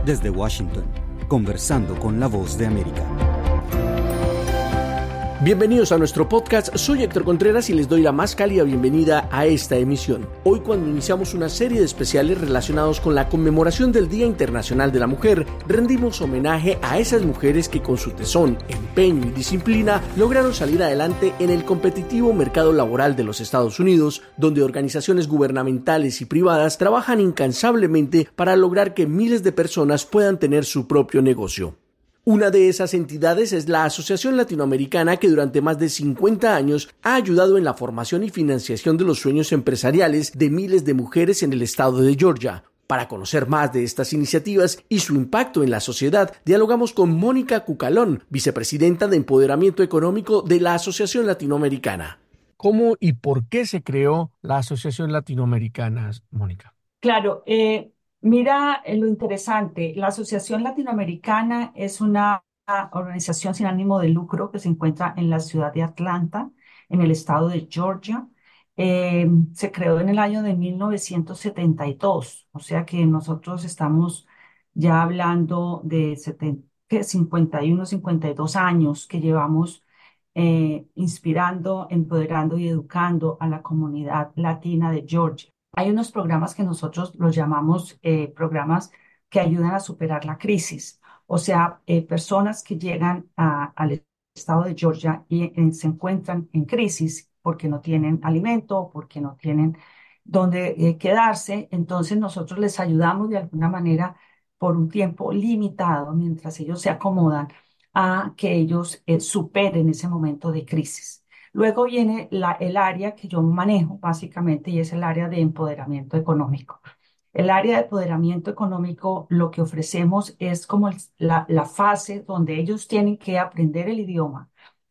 Desde Washington, conversando con la Voz de América. Bienvenidos a nuestro podcast, soy Héctor Contreras y les doy la más cálida bienvenida a esta emisión. Hoy, cuando iniciamos una serie de especiales relacionados con la conmemoración del Día Internacional de la Mujer, rendimos homenaje a esas mujeres que con su tesón, empeño y disciplina lograron salir adelante en el competitivo mercado laboral de los Estados Unidos, donde organizaciones gubernamentales y privadas trabajan incansablemente para lograr que miles de personas puedan tener su propio negocio. Una de esas entidades es la Asociación Latinoamericana, que durante más de 50 años ha ayudado en la formación y financiación de los sueños empresariales de miles de mujeres en el estado de Georgia. Para conocer más de estas iniciativas y su impacto en la sociedad, dialogamos con Mónica Cucalón, vicepresidenta de Empoderamiento Económico de la Asociación Latinoamericana. ¿Cómo y por qué se creó la Asociación Latinoamericana, Mónica? Claro, mira lo interesante. La Asociación Latinoamericana es una organización sin ánimo de lucro que se encuentra en la ciudad de Atlanta, en el estado de Georgia. Se creó en el año de 1972, o sea que nosotros estamos ya hablando de 51, 52 años que llevamos inspirando, empoderando y educando a la comunidad latina de Georgia. Hay unos programas que nosotros los llamamos programas que ayudan a superar la crisis. O sea, personas que llegan al estado de Georgia y se encuentran en crisis porque no tienen alimento, porque no tienen dónde quedarse. Entonces nosotros les ayudamos de alguna manera por un tiempo limitado mientras ellos se acomodan a que ellos superen ese momento de crisis. Luego viene el área que yo manejo básicamente y es el área de empoderamiento económico. El área de empoderamiento económico, lo que ofrecemos es como la fase donde ellos tienen que aprender el idioma.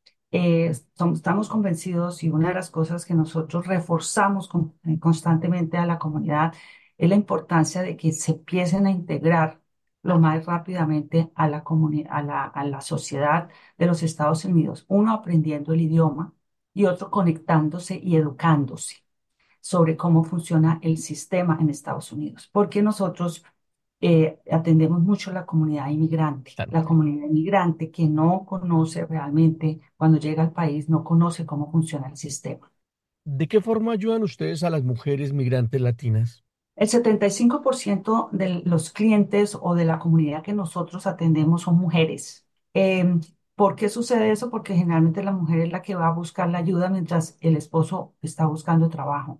Estamos convencidos, y una de las cosas que nosotros reforzamos constantemente a la comunidad es la importancia de que se empiecen a integrar lo más rápidamente a la comunidad, a la sociedad de los Estados Unidos. Uno, aprendiendo el idioma, y otro, conectándose y educándose sobre cómo funciona el sistema en Estados Unidos. Porque nosotros atendemos mucho Claro. la comunidad inmigrante que no conoce realmente, cuando llega al país, no conoce cómo funciona el sistema. ¿De qué forma ayudan ustedes a las mujeres migrantes latinas? El 75% de los clientes o de la comunidad que nosotros atendemos son mujeres. ¿Por qué sucede eso? Porque generalmente la mujer es la que va a buscar la ayuda mientras el esposo está buscando trabajo.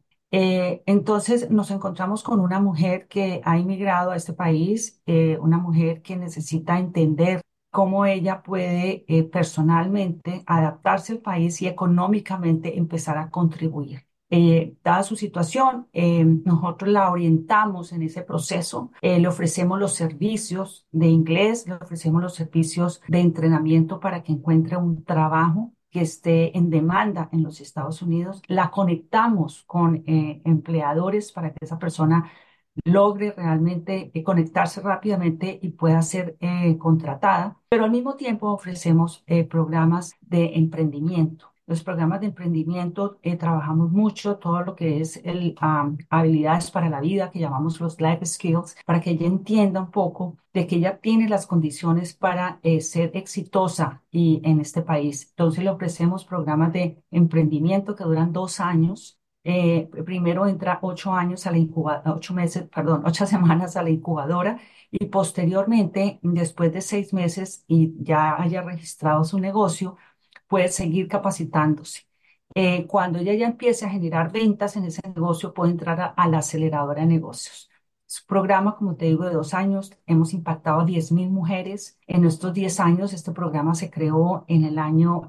Entonces nos encontramos con una mujer que ha inmigrado a este país, una mujer que necesita entender cómo ella puede personalmente adaptarse al país y económicamente empezar a contribuir. Dada su situación, nosotros la orientamos en ese proceso, le ofrecemos los servicios de inglés, le ofrecemos los servicios de entrenamiento para que encuentre un trabajo que esté en demanda en los Estados Unidos, la conectamos con empleadores para que esa persona logre realmente conectarse rápidamente y pueda ser contratada, pero al mismo tiempo ofrecemos programas de emprendimiento. Los programas de emprendimiento trabajamos mucho todo lo que es habilidades para la vida, que llamamos los life skills, para que ella entienda un poco de que ella tiene las condiciones para ser exitosa en este país. Entonces le ofrecemos programas de emprendimiento que duran 2 años. Primero entra 8 años a la incubadora, 8 meses, perdón, 8 semanas a la incubadora, y posteriormente, después de 6 meses y ya haya registrado su negocio, puede seguir capacitándose. Cuando ella ya empiece a generar ventas en ese negocio, puede entrar a la aceleradora de negocios. Es un programa, como te digo, de 2 años. Hemos impactado a 10.000 mujeres. En nuestros 10 años, este programa se creó en el año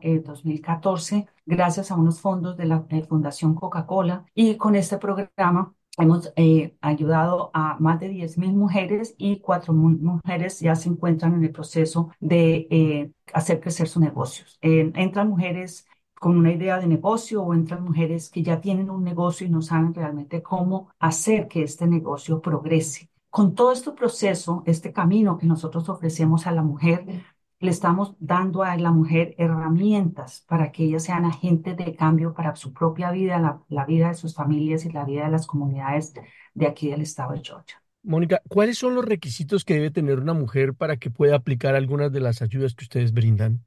2014 gracias a unos fondos de la Fundación Coca-Cola. Y con este programa hemos ayudado a más de 10.000 mujeres, y 4.000 mujeres ya se encuentran en el proceso de hacer crecer sus negocios. Entran mujeres con una idea de negocio, o entran mujeres que ya tienen un negocio y no saben realmente cómo hacer que este negocio progrese. Con todo este proceso, este camino que nosotros ofrecemos a la mujer, le estamos dando a la mujer herramientas para que ellas sean agentes de cambio para su propia vida, la vida de sus familias y la vida de las comunidades de aquí del estado de Georgia. Mónica, ¿cuáles son los requisitos que debe tener una mujer para que pueda aplicar algunas de las ayudas que ustedes brindan?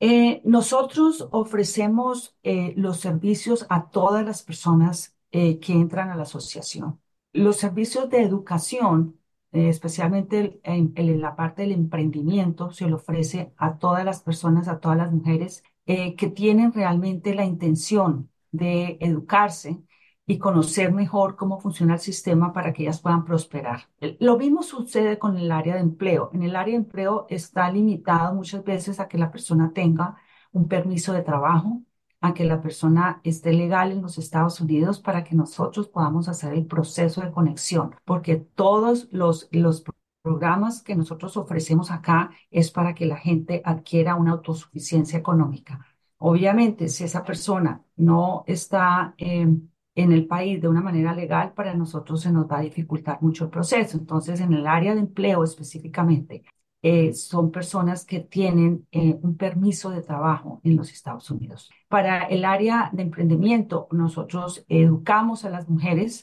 Nosotros ofrecemos los servicios a todas las personas que entran a la asociación. Los servicios de educación, especialmente en la parte del emprendimiento, se le ofrece a todas las personas, a todas las mujeres que tienen realmente la intención de educarse y conocer mejor cómo funciona el sistema para que ellas puedan prosperar. Lo mismo sucede con el área de empleo. En el área de empleo está limitado muchas veces a que la persona tenga un permiso de trabajo, a que la persona esté legal en los Estados Unidos para que nosotros podamos hacer el proceso de conexión, porque todos los programas que nosotros ofrecemos acá es para que la gente adquiera una autosuficiencia económica. Obviamente, si esa persona no está en el país de una manera legal, para nosotros se nos va a dificultar mucho el proceso. Entonces, en el área de empleo específicamente, son personas que tienen un permiso de trabajo en los Estados Unidos. Para el área de emprendimiento, nosotros educamos a las mujeres,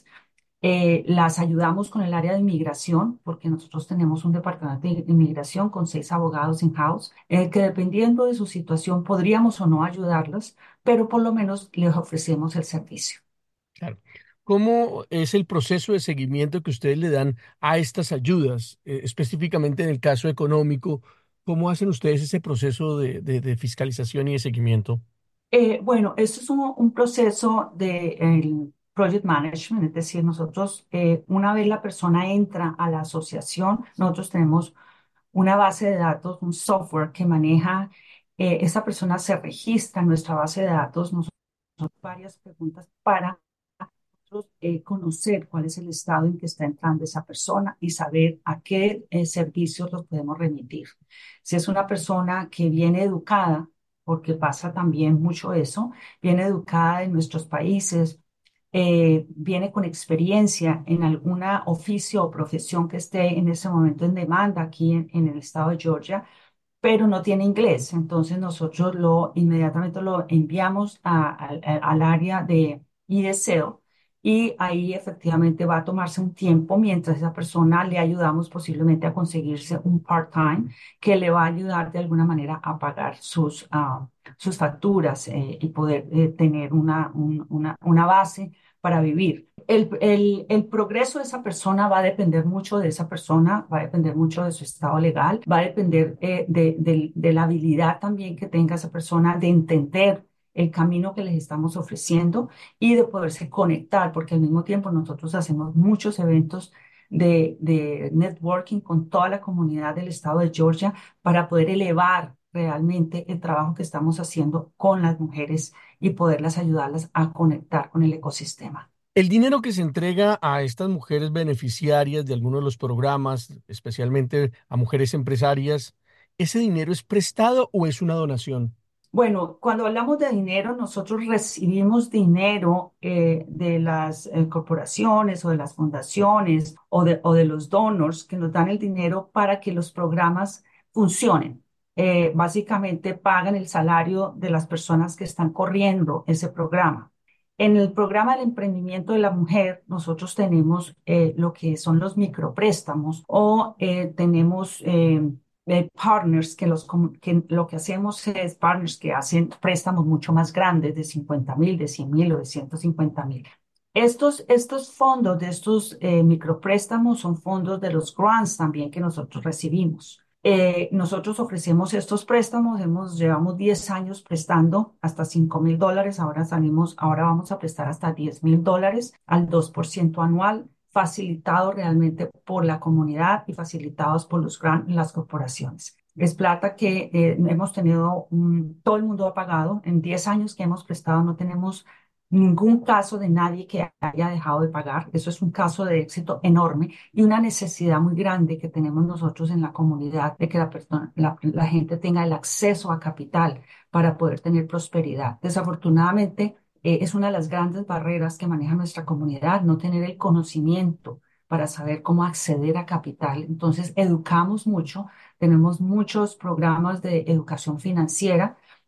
las ayudamos con el área de inmigración, porque nosotros tenemos un departamento de inmigración con 6 abogados in-house, que dependiendo de su situación podríamos o no ayudarlas, pero por lo menos les ofrecemos el servicio. Claro. ¿Cómo es el proceso de seguimiento que ustedes le dan a estas ayudas, específicamente en el caso económico? ¿Cómo hacen ustedes ese proceso de fiscalización y de seguimiento? Bueno, esto es un proceso de el project management, es decir, nosotros, una vez la persona entra a la asociación, nosotros tenemos una base de datos, un software que maneja, esa persona se registra en nuestra base de datos, nosotros varias preguntas para nosotros, conocer cuál es el estado en que está entrando esa persona y saber a qué servicios los podemos remitir. Si es una persona que viene educada, porque pasa también mucho eso, viene educada en nuestros países, viene con experiencia en alguna oficio o profesión que esté en ese momento en demanda aquí en el estado de Georgia, pero no tiene inglés. Entonces nosotros inmediatamente lo enviamos al área de IDSEO y ahí efectivamente va a tomarse un tiempo mientras esa persona le ayudamos posiblemente a conseguirse un part-time que le va a ayudar de alguna manera a pagar sus facturas y poder tener una base para vivir. El progreso de esa persona va a depender mucho de esa persona, va a depender mucho de su estado legal, va a depender de la habilidad también que tenga esa persona de entender el camino que les estamos ofreciendo y de poderse conectar, porque al mismo tiempo nosotros hacemos muchos eventos de networking con toda la comunidad del estado de Georgia para poder elevar realmente el trabajo que estamos haciendo con las mujeres y poderlas ayudarlas a conectar con el ecosistema. El dinero que se entrega a estas mujeres beneficiarias de algunos de los programas, especialmente a mujeres empresarias, ¿ese dinero es prestado o es una donación? Bueno, cuando hablamos de dinero, nosotros recibimos dinero de las corporaciones o de las fundaciones o de los donors que nos dan el dinero para que los programas funcionen. Básicamente pagan el salario de las personas que están corriendo ese programa. En el programa del emprendimiento de la mujer, nosotros tenemos lo que son los micropréstamos o tenemos partners que lo que hacemos es partners que hacen préstamos mucho más grandes de 50,000, de 100,000 o de 150,000. Estos fondos de estos micropréstamos son fondos de los grants también que nosotros recibimos. Nosotros ofrecemos estos préstamos, llevamos 10 años prestando hasta $5,000, ahora vamos a prestar hasta $10,000 al 2% anual, facilitado realmente por la comunidad y facilitados por las corporaciones. Es plata que hemos tenido, todo el mundo ha pagado. En 10 años que hemos prestado no tenemos ningún caso de nadie que haya dejado de pagar. Eso es un caso de éxito enorme y una necesidad muy grande que tenemos nosotros en la comunidad de que la gente tenga el acceso a capital para poder tener prosperidad. Desafortunadamente, es una de las grandes barreras que maneja nuestra comunidad, no tener el conocimiento para saber cómo acceder a capital. Entonces, educamos mucho, tenemos muchos programas de educación financiera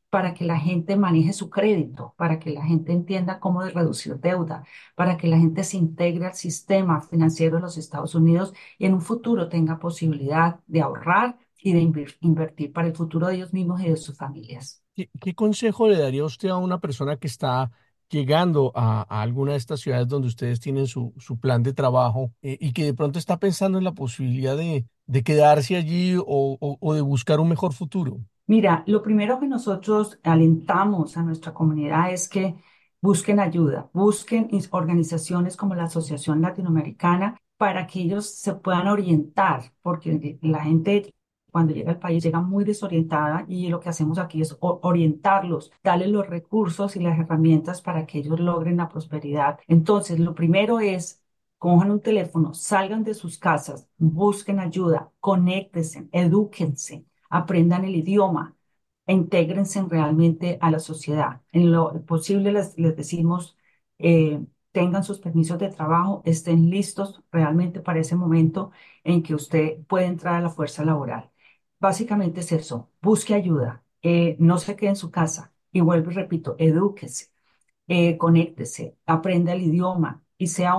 para que la gente maneje su crédito, para que la gente entienda cómo reducir deuda, para que la gente se integre al sistema financiero de los Estados Unidos y en un futuro tenga posibilidad de ahorrar y de invertir para el futuro de ellos mismos y de sus familias. ¿Qué consejo le daría usted a una persona que está llegando a alguna de estas ciudades donde ustedes tienen su plan de trabajo y que de pronto está pensando en la posibilidad de quedarse allí o de buscar un mejor futuro? Mira, lo primero que nosotros alentamos a nuestra comunidad es que busquen ayuda, busquen organizaciones como la Asociación Latinoamericana para que ellos se puedan orientar, porque la gente cuando llega al país llega muy desorientada y lo que hacemos aquí es orientarlos, darles los recursos y las herramientas para que ellos logren la prosperidad. Entonces, lo primero es cojan un teléfono, salgan de sus casas, busquen ayuda, conéctense, edúquense, aprendan el idioma, e intégrense realmente a la sociedad. En lo posible les decimos, tengan sus permisos de trabajo, estén listos realmente para ese momento en que usted puede entrar a la fuerza laboral. Básicamente es eso, busque ayuda, no se quede en su casa y vuelvo y repito, edúquese, conéctese, aprenda el idioma y sea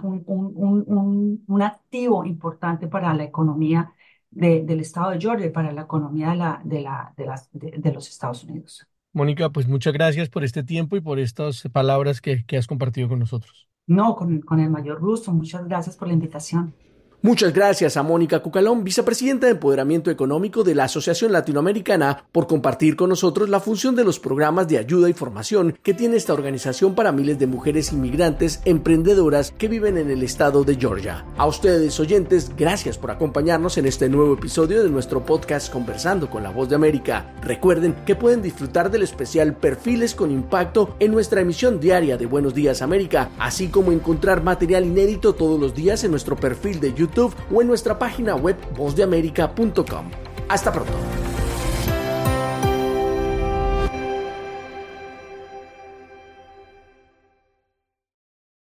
un activo importante para la economía del estado de Georgia y para la economía de los Estados Unidos. Mónica, pues muchas gracias por este tiempo y por estas palabras que has compartido con nosotros. No, con el mayor gusto. Muchas gracias por la invitación. Muchas gracias a Mónica Cucalón, vicepresidenta de Empoderamiento Económico de la Asociación Latinoamericana, por compartir con nosotros la función de los programas de ayuda y formación que tiene esta organización para miles de mujeres inmigrantes emprendedoras que viven en el estado de Georgia. A ustedes, oyentes, gracias por acompañarnos en este nuevo episodio de nuestro podcast Conversando con la Voz de América. Recuerden que pueden disfrutar del especial Perfiles con Impacto en nuestra emisión diaria de Buenos Días América, así como encontrar material inédito todos los días en nuestro perfil de YouTube o en nuestra página web vozdeamerica.com. Hasta pronto.